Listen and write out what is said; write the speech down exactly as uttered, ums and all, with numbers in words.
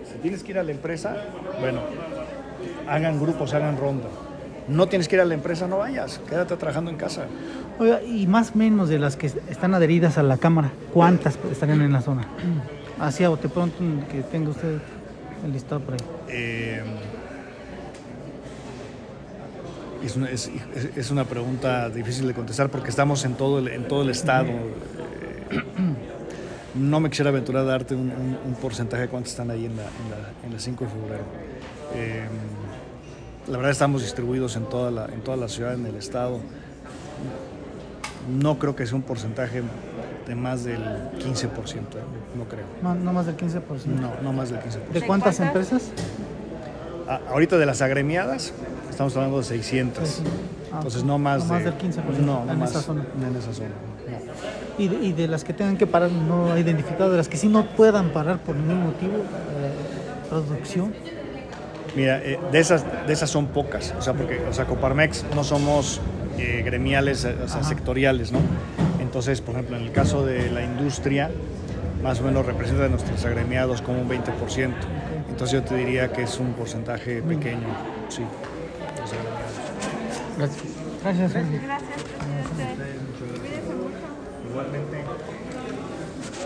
Si tienes que ir a la empresa, bueno, hagan grupos, hagan ronda. No tienes que ir a la empresa, no vayas, quédate trabajando en casa. Oiga, y más o menos de las que están adheridas a la Cámara, ¿cuántas estarían en la zona? Así a bote pronto que tenga usted el listado por ahí. Eh, es, una, es, es una pregunta difícil de contestar porque estamos en todo el, en todo el estado. Eh, no me quisiera aventurar a darte un, un, un porcentaje de cuántos están ahí en la, en la, en la cinco de febrero. Eh, la verdad estamos distribuidos en toda, la, en toda la ciudad, en el estado. No creo que sea un porcentaje de más del quince por ciento, no creo. No, no más del quince por ciento. No, no más del quince por ciento. ¿De cuántas empresas? A, ahorita de las agremiadas estamos hablando de seiscientas. Sí, sí. Ah, Entonces no más, no más de, del quince por ciento no, no en más, esa zona. En esa zona. No. Y de, y de las que tengan que parar, no ha identificado, de las que sí no puedan parar por ningún motivo, eh, producción. Mira, eh, de, esas, de esas son pocas, o sea, porque, o sea, Coparmex no somos eh, gremiales, o sea, sectoriales, ¿no? Entonces, por ejemplo, en el caso de la industria, más o menos representa a nuestros agremiados como un veinte por ciento. Okay. Entonces yo te diría que es un porcentaje pequeño, sí. Gracias. Gracias. Gracias. Gracias. Cuídense mucho. Igualmente.